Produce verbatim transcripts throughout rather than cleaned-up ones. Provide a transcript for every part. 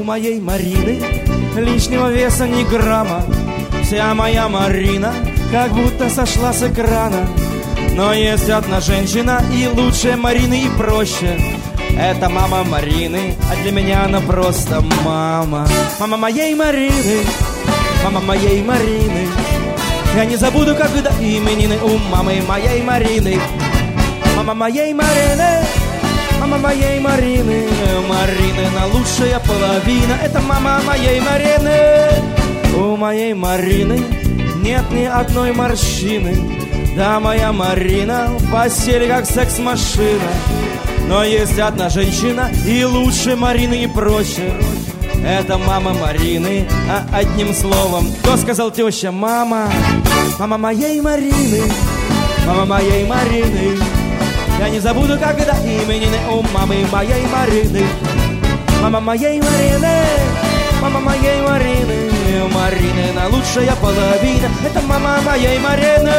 моей Марины лишнего веса ни грамма. Вся моя Марина как будто сошла с экрана. Но есть одна женщина и лучше Марины, и проще. Это мама Марины, а для меня она просто мама. Мама моей Марины, мама моей Марины. Я не забуду, когда именины у мамы моей Марины. Мама моей Марины, мама моей Марины. Маринина лучшая половина. Это мама моей Марины. У моей Марины нет ни одной морщины. Да, моя Марина в постели как секс-машина. Но есть одна женщина и лучше Марины, и проще. Это мама Марины, а одним словом, кто сказал теща? Мама, мама моей Марины, мама моей Марины. Я не забуду, когда именины у мамы моей Марины. Мама моей Марины, мама моей Марины. Маринина лучшая половина. Это мама моей Марины.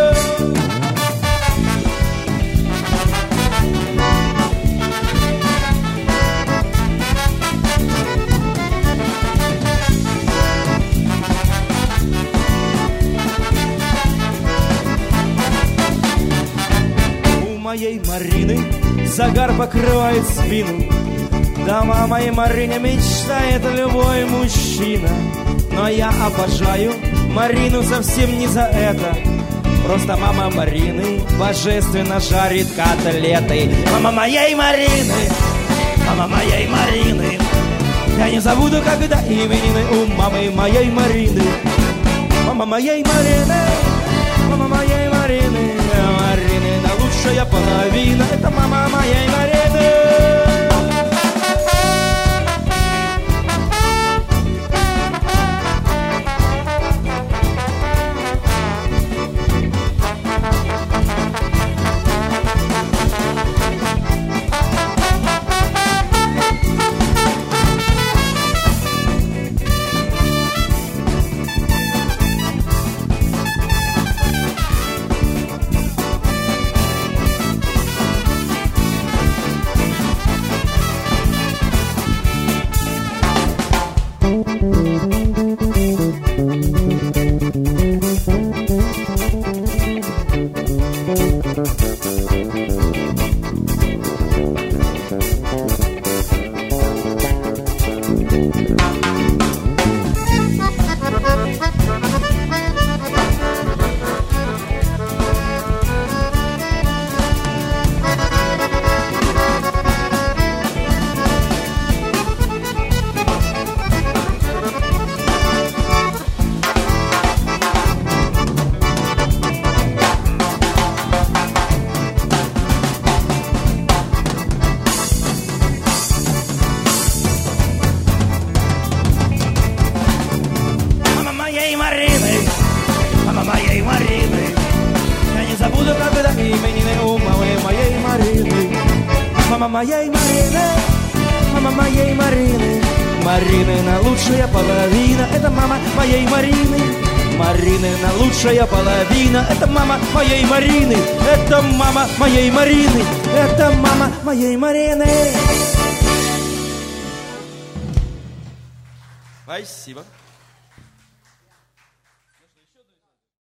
У моей Марины загар покрывает спину. Да, о моей Марине мечтает любой мужчина. Но я обожаю Марину совсем не за это. Просто мама Марины божественно жарит котлеты. Мама моей Марины, мама моей Марины. Я не забуду, когда именины у мамы моей Марины. Мама моей Марины, мама моей Марины. Маринина лучшая половина. Это мама моей Марины. Мама моей Марины. Я не забуду, когда именины у мамы моей Марины. Мама моей Марины, мама моей Марины. Маринина лучшая половина. Это мама моей Марины. Маринина лучшая половина. Это мама моей Марины. Это мама моей Марины. Это мама моей Марины. Спасибо.